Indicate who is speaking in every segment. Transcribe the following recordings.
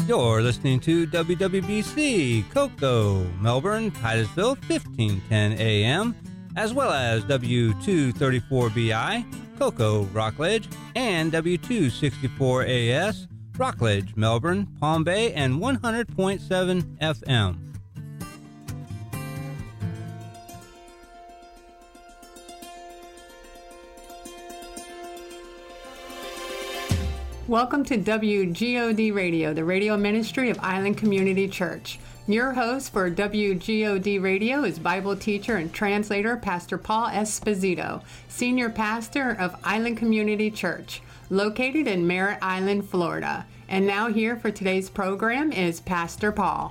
Speaker 1: You're listening to WWBC, Cocoa, Melbourne, Titusville, 1510 AM, as well as W234BI, Cocoa, Rockledge, and W264AS, Rockledge, Melbourne, Palm Bay, and 100.7 FM.
Speaker 2: Welcome to WGOD Radio, the radio ministry of Island Community Church. Your host for WGOD Radio is Bible teacher and translator Pastor Paul Esposito, senior pastor of Island Community Church, located in Merritt Island, Florida. And now here for today's program is Pastor Paul.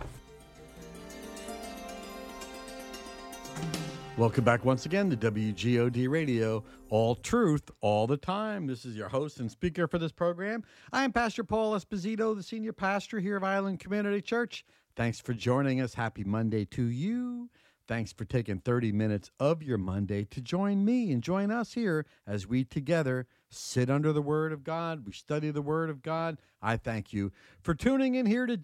Speaker 3: Welcome back once again to WGOD Radio, all truth, all the time. This is your host and speaker for this program. I am Pastor Paul Esposito, the senior pastor here of Island Community Church. Thanks for joining us. Happy Monday to you. Thanks for taking 30 minutes of your Monday to join me and join us here as we together sit under the Word of God. We study the Word of God. I thank you for tuning in here to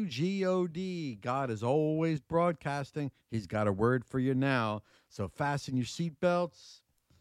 Speaker 3: WGOD. God is always broadcasting. He's got a word for you now. So fasten your seatbelts,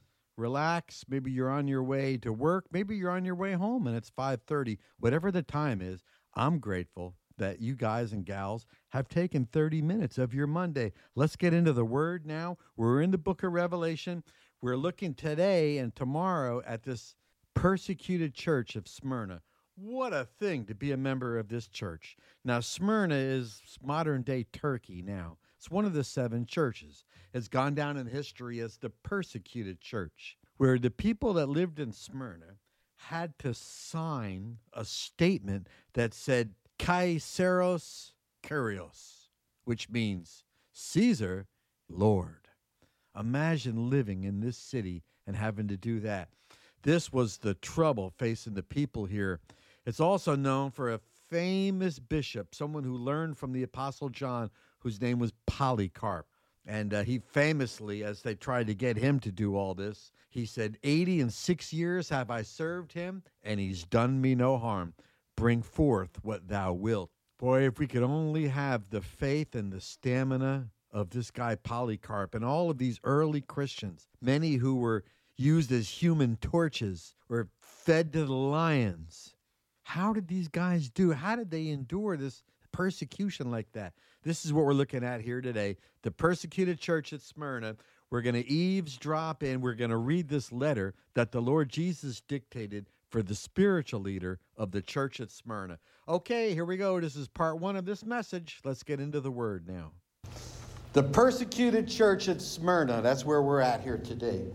Speaker 3: relax. Maybe you're on your way to work. Maybe you're on your way home and it's 5:30. Whatever the time is, I'm grateful that you guys and gals have taken 30 minutes of your Monday. Let's get into the Word now. We're in the book of Revelation. We're looking today and tomorrow at this persecuted church of Smyrna. What a thing to be a member of this church. Now, Smyrna is modern-day Turkey now. It's one of the 7 churches. It's gone down in history as the persecuted church, where the people that lived in Smyrna had to sign a statement that said, Kaiseros Kyrios, which means Caesar, Lord. Imagine living in this city and having to do that. This was the trouble facing the people here. It's also known for a famous bishop, someone who learned from the Apostle John, whose name was Polycarp. And he famously, as they tried to get him to do all this, he said, 86 years have I served him, and he's done me no harm. Bring forth what thou wilt. Boy, if we could only have the faith and the stamina of this guy Polycarp and all of these early Christians, many who were used as human torches or fed to the lions. How did these guys do? How did they endure this persecution like that? This is what we're looking at here today. The persecuted church at Smyrna. We're going to eavesdrop in. We're going to read this letter that the Lord Jesus dictated for the spiritual leader of the church at Smyrna. Okay, here we go. This is part 1 of this message. Let's get into the word now. The persecuted church at Smyrna. That's where we're at here today.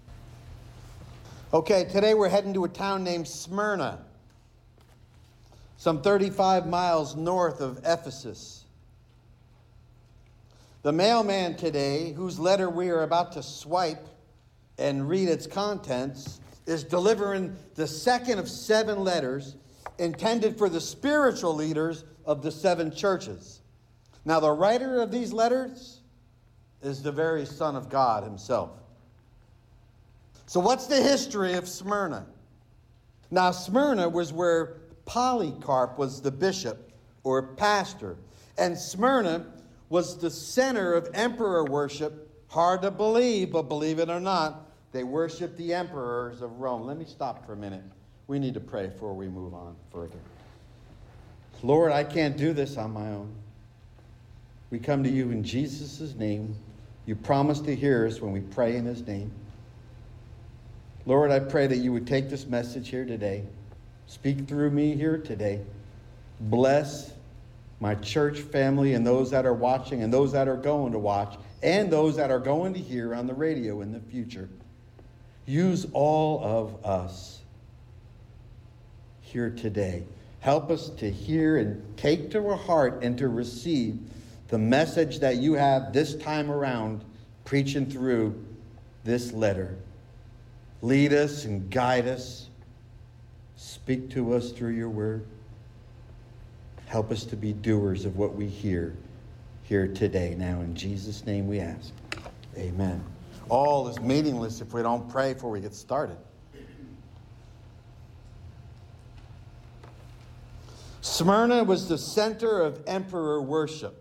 Speaker 3: Okay, today we're heading to a town named Smyrna, some 35 miles north of Ephesus. The mailman today, whose letter we are about to swipe and read its contents, is delivering the second of 7 letters intended for the spiritual leaders of the 7 churches. Now, the writer of these letters is the very Son of God himself. So what's the history of Smyrna? Now, Smyrna was where Polycarp was the bishop or pastor, and Smyrna was the center of emperor worship. Hard to believe, but believe it or not, they worshiped the emperors of Rome. Let me stop for a minute. We need to pray before we move on further. Lord, I can't do this on my own. We come to you in Jesus' name. You promised to hear us when we pray in his name. Lord, I pray that you would take this message here today. Speak through me here today. Bless my church family and those that are watching and those that are going to watch and those that are going to hear on the radio in the future. Use all of us here today. Help us to hear and take to our heart and to receive the message that you have this time around preaching through this letter. Lead us and guide us. Speak to us through your word. Help us to be doers of what we hear here today. Now, in Jesus' name we ask. Amen. All is meaningless if we don't pray before we get started. Smyrna was the center of emperor worship.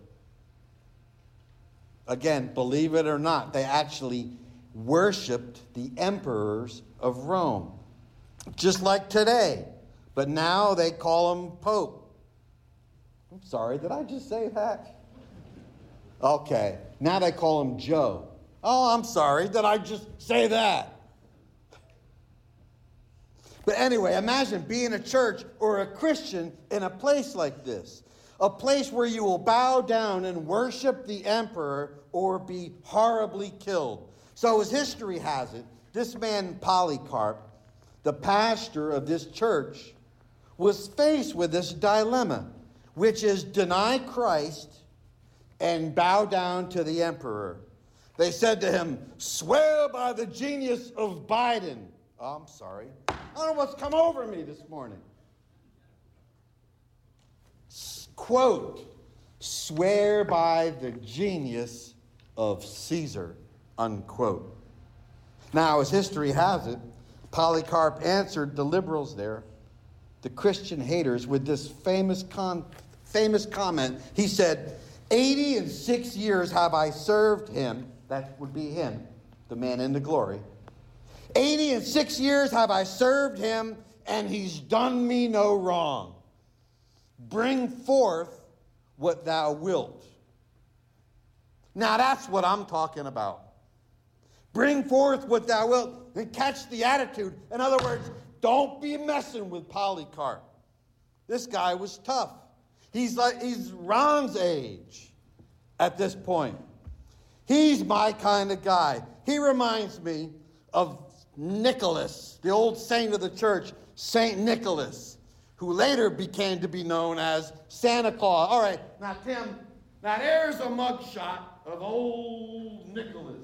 Speaker 3: Again, believe it or not, they actually worshipped the emperors of Rome. Just like today. But now they call him Pope. I'm sorry, did I just say that? Okay, now they call him Joe. Oh, I'm sorry, did I just say that? But anyway, imagine being a church or a Christian in a place like this. A place where you will bow down and worship the emperor or be horribly killed. So as history has it, this man Polycarp, the pastor of this church, was faced with this dilemma, which is deny Christ and bow down to the emperor. They said to him, swear by the genius of Biden. Oh, I'm sorry. I don't know what's come over me this morning. Quote, swear by the genius of Caesar, unquote. Now, as history has it, Polycarp answered the liberals there, the Christian haters, with this famous comment. He said, 86 years have I served him. That would be him, the man in the glory. 86 years have I served him, and he's done me no wrong. Bring forth what thou wilt. Now that's what I'm talking about. Bring forth what thou wilt. And catch the attitude. In other words, don't be messing with Polycarp. This guy was tough. He's Ron's age at this point. He's my kind of guy. He reminds me of Nicholas, the old saint of the church, Saint Nicholas, who later became to be known as Santa Claus. All right, now Tim, now there's a mugshot of old Nicholas,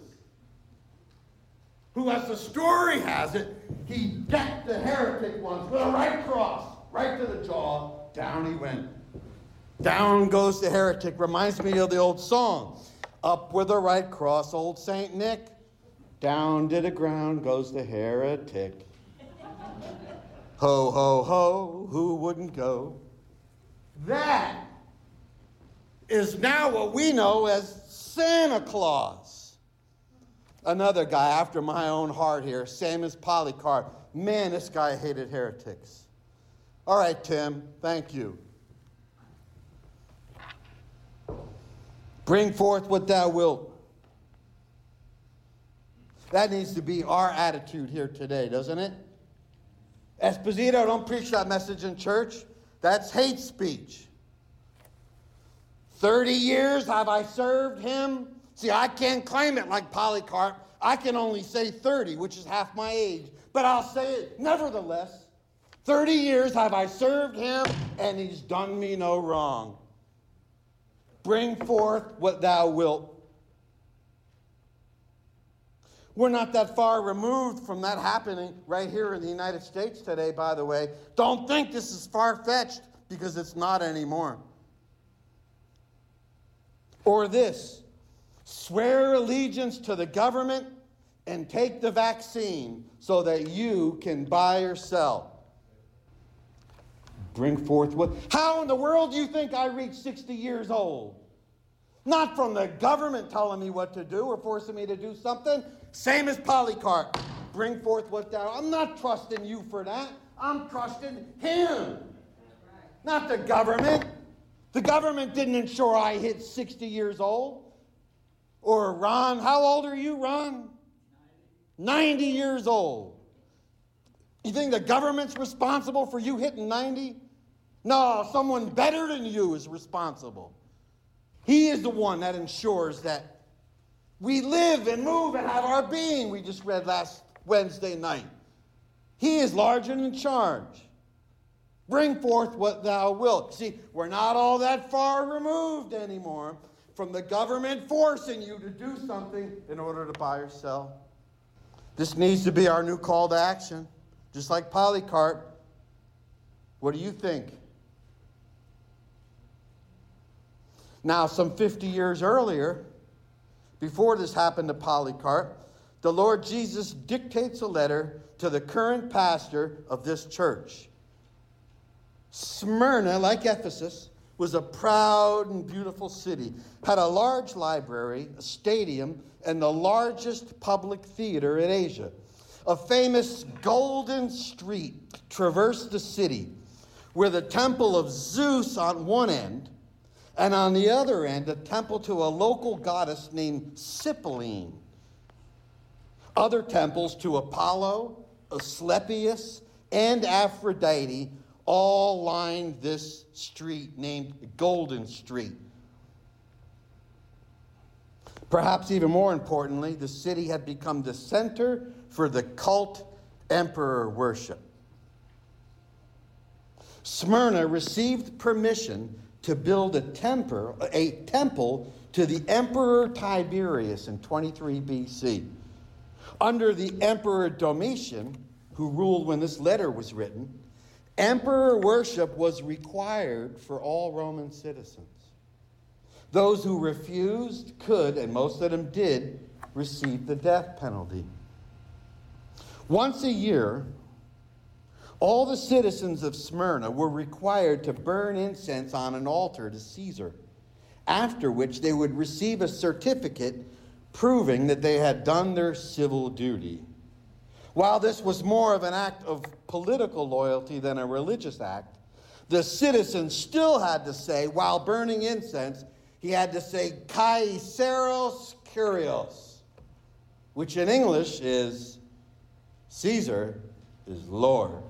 Speaker 3: who, as the story has it, he decked the heretic once with a right cross, right to the jaw. Down he went. Down goes the heretic. Reminds me of the old song. Up with a right cross, old Saint Nick. Down to the ground goes the heretic. Ho, ho, ho, who wouldn't go? That is now what we know as Santa Claus. Another guy after my own heart here, same as Polycarp. Man, this guy hated heretics. All right, Tim, thank you. Bring forth what thou wilt. That needs to be our attitude here today, doesn't it? Esposito, don't preach that message in church. That's hate speech. 30 years have I served him. See, I can't claim it like Polycarp. I can only say 30, which is half my age. But I'll say it nevertheless. 30 years have I served him, and he's done me no wrong. Bring forth what thou wilt. We're not that far removed from that happening right here in the United States today, by the way. Don't think this is far-fetched, because it's not anymore. Or this, swear allegiance to the government and take the vaccine so that you can buy or sell. Bring forth what? How in the world do you think I reached 60 years old? Not from the government telling me what to do or forcing me to do something. Same as Polycarp. Bring forth what thou... I'm not trusting you for that. I'm trusting him. Not the government. The government didn't ensure I hit 60 years old. Or Ron, how old are you, Ron? 90 years old. You think the government's responsible for you hitting 90? No, someone better than you is responsible. He is the one that ensures that we live and move and have our being, we just read last Wednesday night. He is large and in charge. Bring forth what thou wilt. See, we're not all that far removed anymore from the government forcing you to do something in order to buy or sell. This needs to be our new call to action. Just like Polycarp. What do you think? Now, some 50 years earlier, before this happened to Polycarp, the Lord Jesus dictates a letter to the current pastor of this church.
Speaker 4: Smyrna, like Ephesus, was a proud and beautiful city, had a large library, a stadium, and the largest public theater in Asia. A famous golden street traversed the city, with a temple of Zeus on one end, and on the other end, a temple to a local goddess named Cipolline. Other temples to Apollo, Asclepius, and Aphrodite all lined this street named Golden Street. Perhaps even more importantly, the city had become the center for the cult emperor worship. Smyrna received permission to build a temple to the Emperor Tiberius in 23 BC. Under the Emperor Domitian, who ruled when this letter was written, emperor worship was required for all Roman citizens. Those who refused could, and most of them did, receive the death penalty. Once a year, all the citizens of Smyrna were required to burn incense on an altar to Caesar, after which they would receive a certificate proving that they had done their civil duty. While this was more of an act of political loyalty than a religious act, the citizen still had to say, while burning incense, he had to say, Kaiseros Kyrios, which in English is, Caesar is Lord.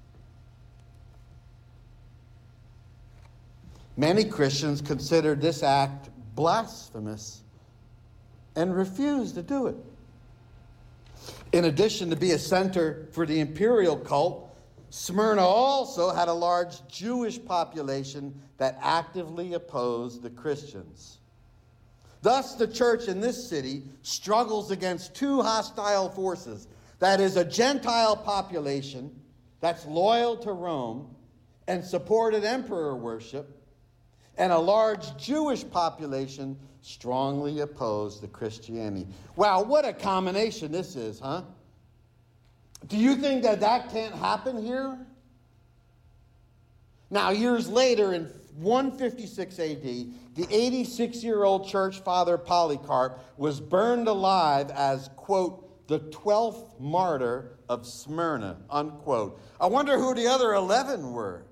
Speaker 4: Many Christians considered this act blasphemous and refused to do it. In addition to be a center for the imperial cult, Smyrna also had a large Jewish population that actively opposed the Christians. Thus, the church in this city struggles against two hostile forces. That is, a Gentile population that's loyal to Rome and supported emperor worship, and a large Jewish population strongly opposed to Christianity. Wow, what a combination this is, huh? Do you think that can't happen here? Now, years later, in 156 AD, the 86-year-old church father Polycarp was burned alive as, quote, the 12th martyr of Smyrna, unquote. I wonder who the other 11 were.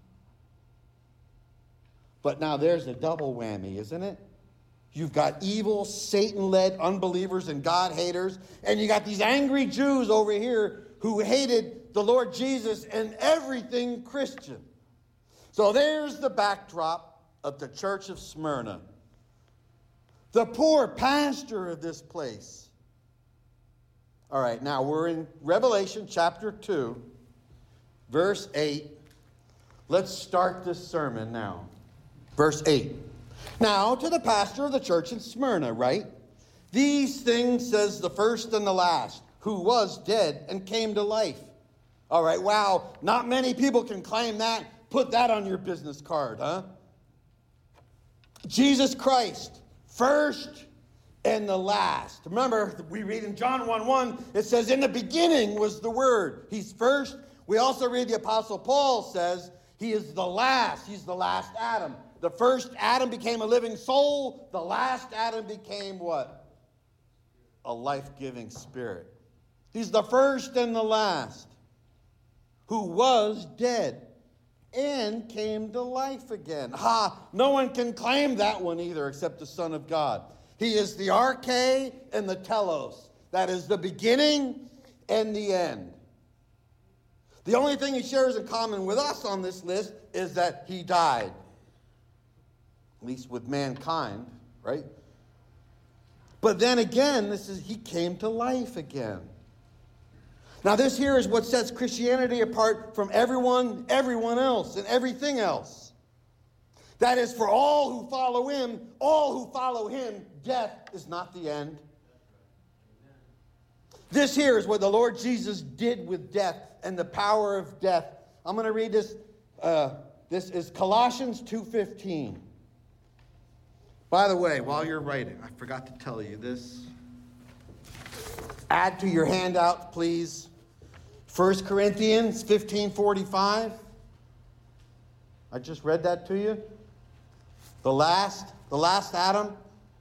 Speaker 4: But now there's a double whammy, isn't it? You've got evil, Satan-led unbelievers and God-haters, and you got these angry Jews over here who hated the Lord Jesus and everything Christian. So there's the backdrop of the church of Smyrna. The poor pastor of this place. All right, now we're in Revelation chapter 2, verse 8. Let's start this sermon now. Verse 8. Now, to the pastor of the church in Smyrna, right? These things says the first and the last, who was dead and came to life. All right, wow, not many people can claim that. Put that on your business card, huh? Jesus Christ, first and the last. Remember, we read in John 1:1, it says, in the beginning was the Word. He's first. We also read the Apostle Paul says, he is the last. He's the last Adam. The first Adam became a living soul. The last Adam became what? A life-giving spirit. He's the first and the last, who was dead and came to life again. No one can claim that one either except the Son of God. He is the arche and the telos. That is the beginning and the end. The only thing he shares in common with us on this list is that he died. At least with mankind, right? But then again, he came to life again. Now this here is what sets Christianity apart from everyone else, and everything else. That is, for all who follow him, death is not the end. This here is what the Lord Jesus did with death and the power of death. I'm going to read this. This is Colossians 2:15. By the way, while you're writing, I forgot to tell you this. Add to your handout, please. 1 Corinthians 15:45. I just read that to you. The last Adam.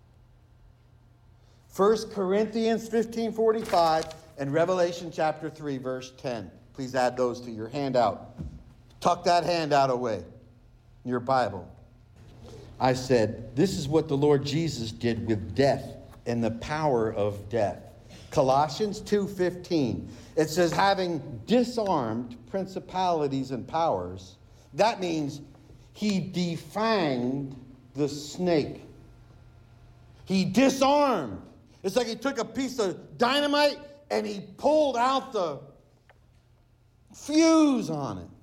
Speaker 4: 1 Corinthians 15:45 and Revelation chapter 3, verse 10. Please add those to your handout. Tuck that handout away in your Bible. I said, this is what the Lord Jesus did with death and the power of death. Colossians 2:15. It says, having disarmed principalities and powers, that means he defanged the snake. He disarmed. It's like he took a piece of dynamite and he pulled out the fuse on it.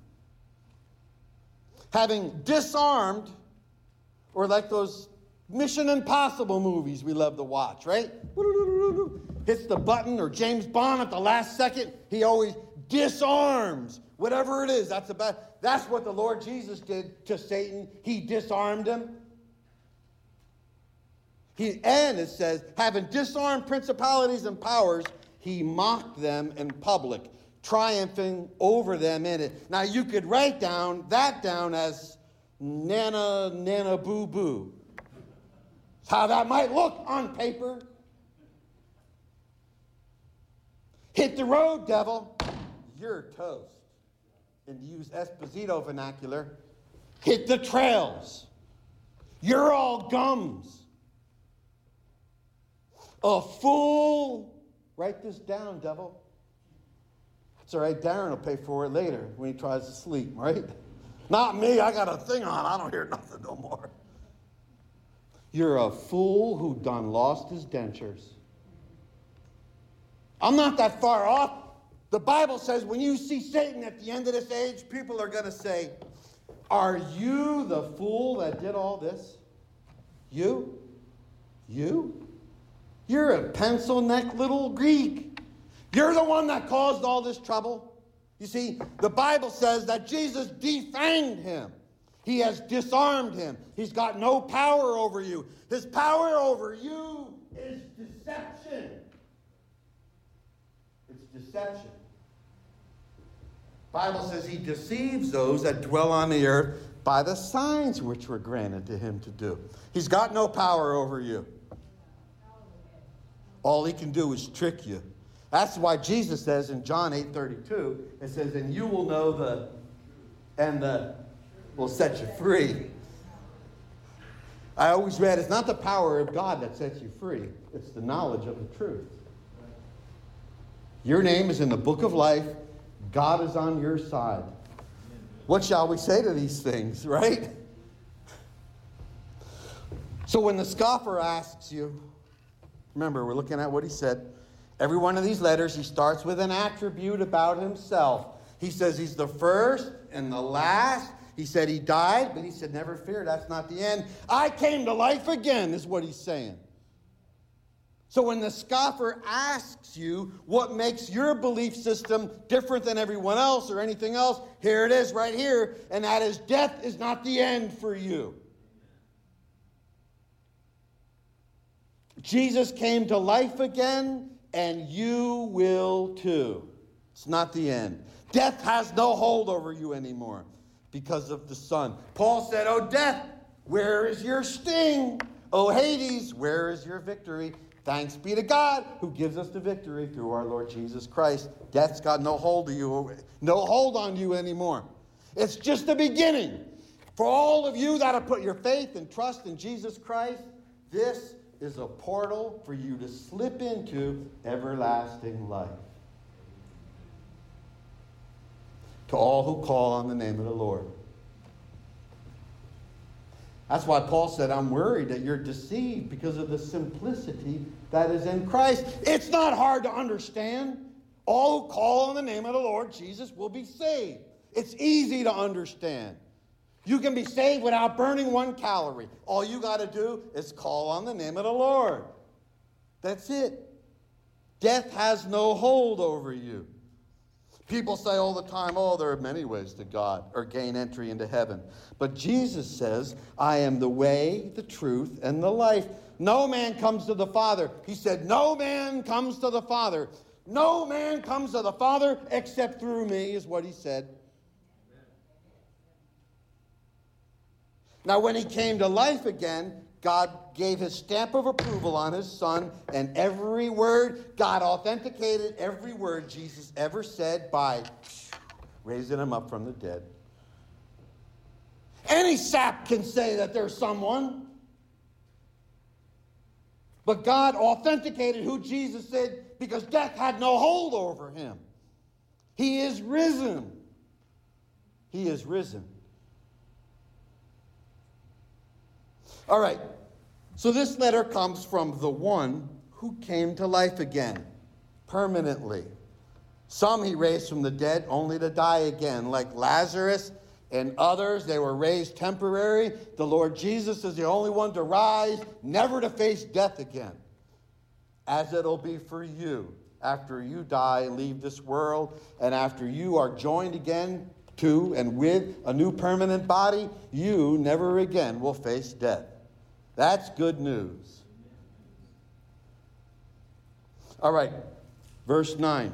Speaker 4: Having disarmed, or like those Mission Impossible movies we love to watch, right? Hits the button, or James Bond at the last second, he always disarms whatever it is. That's what the Lord Jesus did to Satan. He disarmed him. And it says, having disarmed principalities and powers, he mocked them in public, triumphing over them in it. Now you could write that down as nana boo boo. That's how that might look on paper. Hit the road, devil. You're toast. And to use Esposito vernacular, hit the trails. You're all gums. A fool. Write this down, devil. It's all right. Darren will pay for it later when he tries to sleep, right? Not me. I got a thing on. I don't hear nothing no more. You're a fool who done lost his dentures. I'm not that far off. The Bible says when you see Satan at the end of this age, people are going to say, are you the fool that did all this? You? You're a pencil-neck little Greek. You're the one that caused all this trouble. You see, the Bible says that Jesus defanged him. He has disarmed him. He's got no power over you. His power over you is deception. It's deception. The Bible says he deceives those that dwell on the earth by the signs which were granted to him to do. He's got no power over you. All he can do is trick you. That's why Jesus says in John 8:32, it says, and you will know the will set you free. I always read, it's not the power of God that sets you free. It's the knowledge of the truth. Your name is in the book of life. God is on your side. What shall we say to these things, right? So when the scoffer asks you, remember, we're looking at what he said. Every one of these letters, he starts with an attribute about himself. He says he's the first and the last. He said he died, but he said, never fear, that's not the end. I came to life again, is what he's saying. So when the scoffer asks you what makes your belief system different than everyone else or anything else, here it is right here, and that is death is not the end for you. Jesus came to life again, and you will too. It's not the end. Death has no hold over you anymore because of the Son. Paul said, oh, death, where is your sting? Oh, Hades, where is your victory? Thanks be to God who gives us the victory through our Lord Jesus Christ. Death's got no hold on you anymore. It's just the beginning. For all of you that have put your faith and trust in Jesus Christ, this is a portal for you to slip into everlasting life. To all who call on the name of the Lord. That's why Paul said, I'm worried that you're deceived because of the simplicity that is in Christ. It's not hard to understand. All who call on the name of the Lord Jesus will be saved. It's easy to understand. You can be saved without burning 1 calorie. All you got to do is call on the name of the Lord. That's it. Death has no hold over you. People say all the time, oh, there are many ways to God or gain entry into heaven. But Jesus says, I am the way, the truth, and the life. No man comes to the Father. He said, no man comes to the Father. No man comes to the Father except through me, is what he said. Now, when he came to life again, God gave his stamp of approval on his Son, and every word, God authenticated every word Jesus ever said by raising him up from the dead. Any sap can say that there's someone. But God authenticated who Jesus said because death had no hold over him. He is risen. He is risen. All right. So this letter comes from the one who came to life again, permanently. Some he raised from the dead only to die again, like Lazarus and others. They were raised temporary. The Lord Jesus is the only one to rise, never to face death again. As it'll be for you after you die and leave this world, and after you are joined again to and with a new permanent body, you never again will face death. That's good news. All right, verse 9.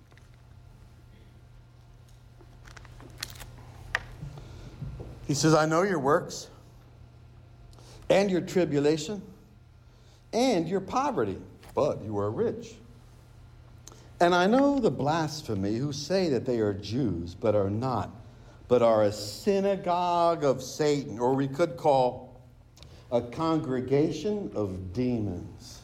Speaker 4: He says, I know your works and your tribulation and your poverty, but you are rich. And I know the blasphemy who say that they are Jews, but are not, but are a synagogue of Satan, or we could call a congregation of demons.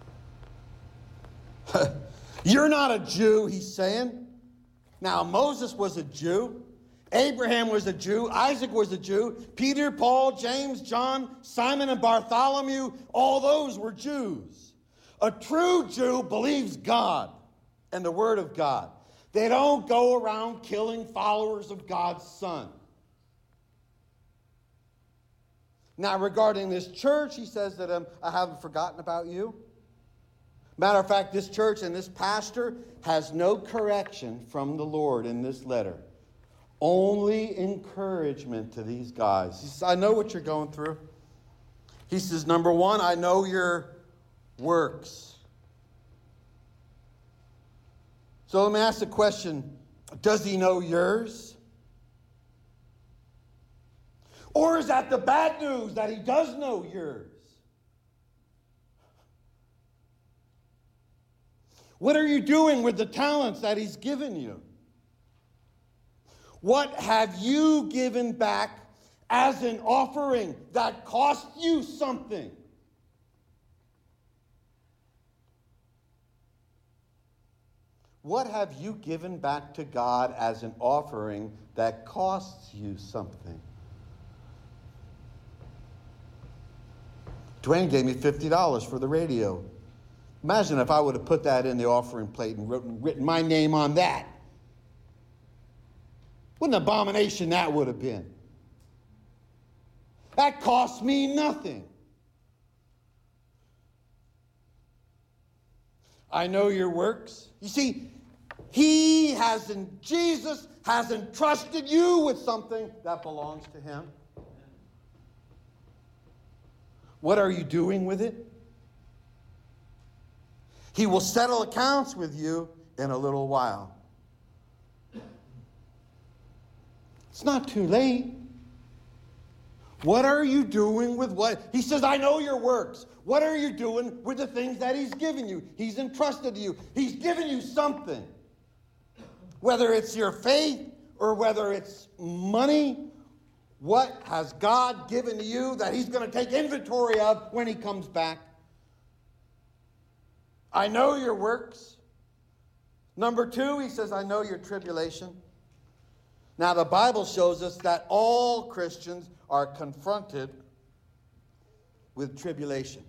Speaker 4: You're not a Jew, he's saying. Now, Moses was a Jew. Abraham was a Jew. Isaac was a Jew. Peter, Paul, James, John, Simon, and Bartholomew, all those were Jews. A true Jew believes God and the Word of God. They don't go around killing followers of God's Son. Now, regarding this church, he says that I haven't forgotten about you. Matter of fact, this church and this pastor has no correction from the Lord in this letter. Only encouragement to these guys. He says, I know what you're going through. He says, number one, I know your works. So let me ask the question, does he know yours? Or is that the bad news, that he does know yours? What are you doing with the talents that he's given you? What have you given back as an offering that cost you something? What have you given back to God as an offering that costs you something? Dwayne gave me $50 for the radio. Imagine if I would have put that in the offering plate and written my name on that. What an abomination that would have been. That cost me nothing. I know your works. You see, Jesus has entrusted you with something that belongs to him. What are you doing with it? He will settle accounts with you in a little while. It's not too late. What are you doing with what? He says, I know your works. What are you doing with the things that he's given you? He's entrusted to you. He's given you something. Whether it's your faith or whether it's money, what has God given to you that he's going to take inventory of when he comes back? I know your works. Number two, he says, I know your tribulation. Now, the Bible shows us that all Christians are confronted with tribulation.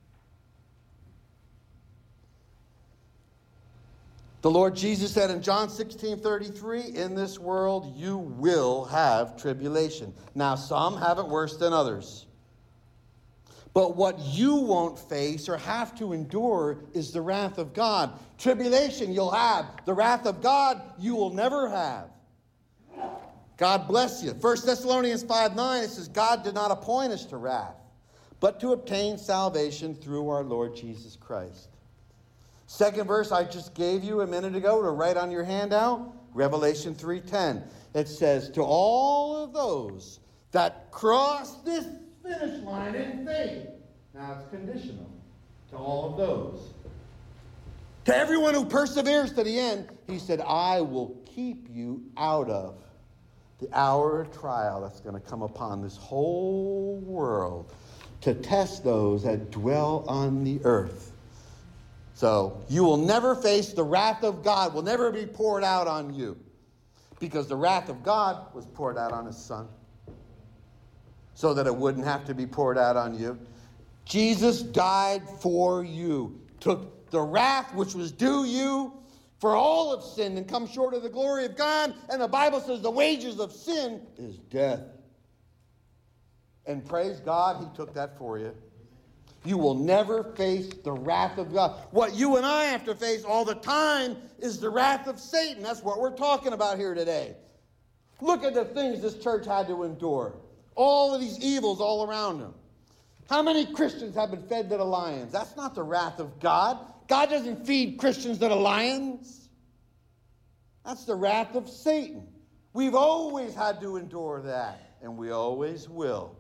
Speaker 4: The Lord Jesus said in John 16:33, in this world you will have tribulation. Now, some have it worse than others. But what you won't face or have to endure is the wrath of God. Tribulation you'll have. The wrath of God you will never have. God bless you. 1 Thessalonians 5:9, it says, God did not appoint us to wrath, but to obtain salvation through our Lord Jesus Christ. Second verse I just gave you a minute ago to write on your handout, Revelation 3:10. It says, to all of those that crossed this finish line in faith. Now it's conditional to all of those. To everyone who perseveres to the end, he said, I will keep you out of the hour of trial that's going to come upon this whole world to test those that dwell on the earth. So you will never face the wrath of God, will never be poured out on you, because the wrath of God was poured out on his Son so that it wouldn't have to be poured out on you. Jesus died for you, took the wrath which was due you, for all have sinned and come short of the glory of God. And the Bible says the wages of sin is death. And praise God, he took that for you. You will never face the wrath of God. What you and I have to face all the time is the wrath of Satan. That's what we're talking about here today. Look at the things this church had to endure. All of these evils all around them. How many Christians have been fed to the lions? That's not the wrath of God. God doesn't feed Christians to the lions. That's the wrath of Satan. We've always had to endure that, and we always will.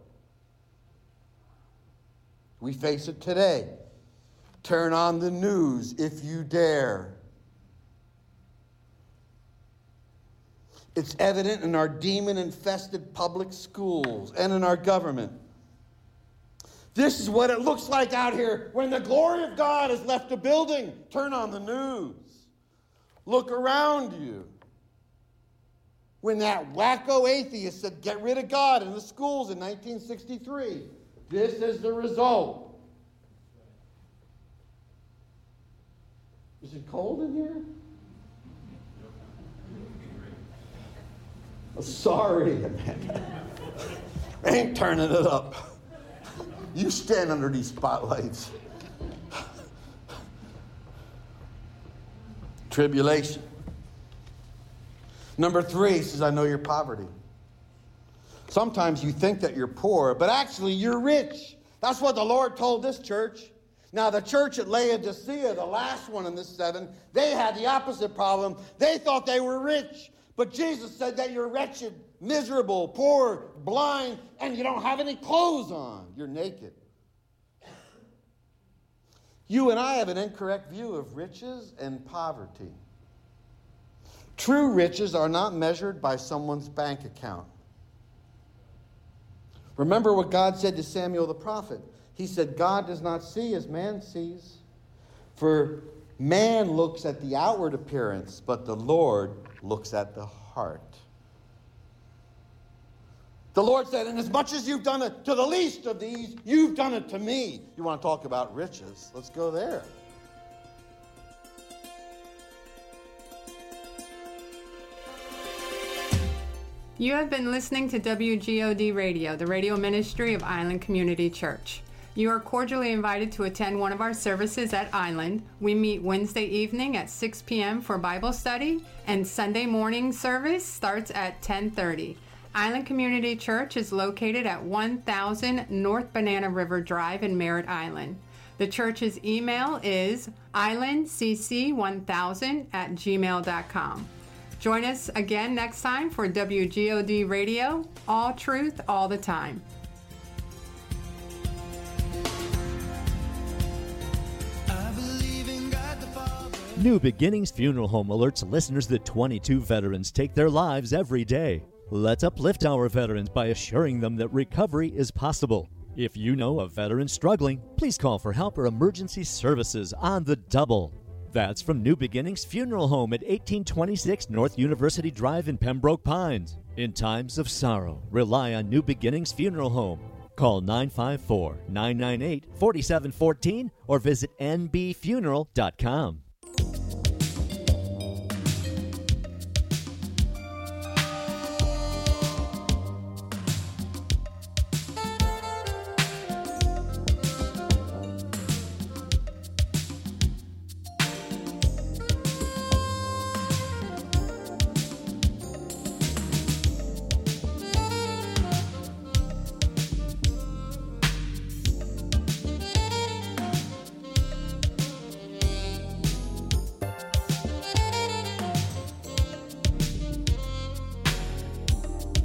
Speaker 4: We face it today. Turn on the news if you dare. It's evident in our demon-infested public schools and in our government. This is what it looks like out here when the glory of God has left a building. Turn on the news. Look around you. When that wacko atheist said, get rid of God in the schools in 1963, this is the result. Is it cold in here? Oh, sorry. I ain't turning it up. You stand under these spotlights. Tribulation. Number 3 says, I know your poverty. Sometimes you think that you're poor, but actually you're rich. That's what the Lord told this church. Now, the church at Laodicea, the last one in this 7, they had the opposite problem. They thought they were rich. But Jesus said that you're wretched, miserable, poor, blind, and you don't have any clothes on. You're naked. You and I have an incorrect view of riches and poverty. True riches are not measured by someone's bank account. Remember what God said to Samuel the prophet. He said, God does not see as man sees. For man looks at the outward appearance, but the Lord looks at the heart. The Lord said, and as much as you've done it to the least of these, you've done it to me. You want to talk about riches? Let's go there.
Speaker 2: You have been listening to WGOD Radio, the radio ministry of Island Community Church. You are cordially invited to attend one of our services at Island. We meet Wednesday evening at 6 p.m. for Bible study, and Sunday morning service starts at 10:30. Island Community Church is located at 1000 North Banana River Drive in Merritt Island. The church's email is islandcc1000@gmail.com. Join us again next time for WGOD Radio, all truth, all the time.
Speaker 5: New Beginnings Funeral Home alerts listeners that 22 veterans take their lives every day. Let's uplift our veterans by assuring them that recovery is possible. If you know a veteran struggling, please call for help or emergency services on the double. That's from New Beginnings Funeral Home at 1826 North University Drive in Pembroke Pines. In times of rely on New Beginnings Funeral Home. Call 954-998-4714 or visit nbfuneral.com.